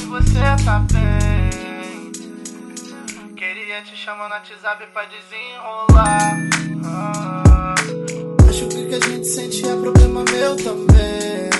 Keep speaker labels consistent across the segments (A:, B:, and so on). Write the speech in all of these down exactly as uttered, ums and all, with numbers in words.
A: você tá bem. Queria te chamar no WhatsApp pra desenrolar. ah. Acho que o que a gente sente é problema meu também.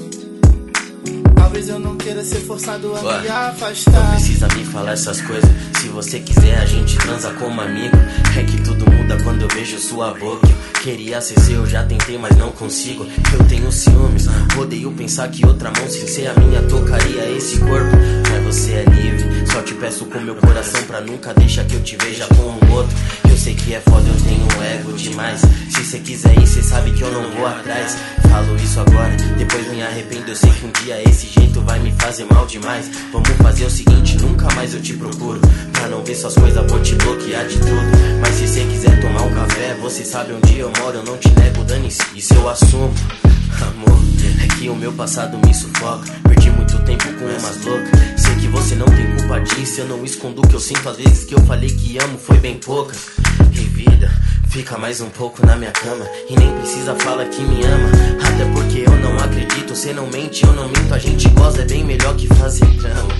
A: Talvez eu não queira ser forçado a Ué, me afastar.
B: Não precisa me falar essas coisas. Se você quiser a gente transa como amigo. É que tudo muda quando eu vejo sua boca. Queria ser seu, já tentei, mas não consigo. Eu tenho ciúmes, odeio pensar que outra mão sem ser a minha tocaria esse corpo. Mas você é livre, só te peço com meu coração pra nunca deixar que eu te veja com o outro. Eu sei que é foda, eu tenho um ego demais. Se cê quiser ir, cê sabe que eu não vou atrás. Falo isso agora, depois me arrependo. Eu sei que um dia esse jeito vai me fazer mal demais. Vamos fazer o seguinte, nunca mais eu te procuro. Pra não ver suas coisas, vou te bloquear de tudo. Mas se cê quiser tomar um café, você sabe onde eu moro, eu não te nego, dane-se, isso eu assumo. Amor, é que o meu passado me sufoca. Perdi muito tempo com umas loucas. Sei que você não tem culpa disso. Eu não escondo o que eu sinto. Às vezes que eu falei que amo foi bem poucas. E vida, fica mais um pouco na minha cama. E nem precisa falar que me ama. Até porque eu não acredito. Cê não mente, eu não minto. A gente gosta, é bem melhor que fazer drama.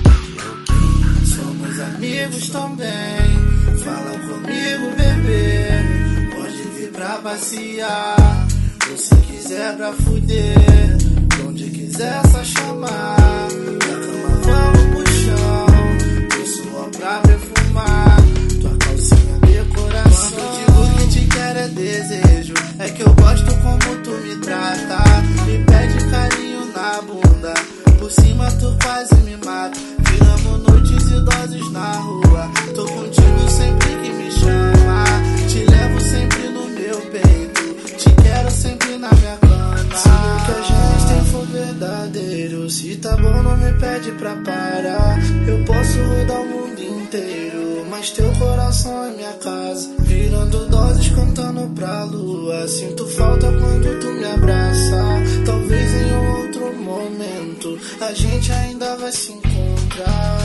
A: Somos amigos também. Fala comigo, bebê. Pode vir pra passear. Ou se quiser pra fuder, onde quiser só chamar. Da cama vamos pro chão, do suor pra perfumar. Tua calcinha decoração. Quando digo que te quero é desejo, é que eu gosto como tu me trata. Me pede carinho na bunda, por cima tu quase me mata. Viramos noites e doses na rua, tô contigo sempre que me chama. Te levo sempre no meu peito, te quero sempre na minha cama. Se o que a gente tem for verdadeiro, se tá bom não me pede pra parar. Eu posso rodar o mundo inteiro, mas teu coração é minha casa. Virando doses, cantando pra lua. Sinto falta quando tu me abraça. Talvez em outro momento a gente ainda vai se encontrar.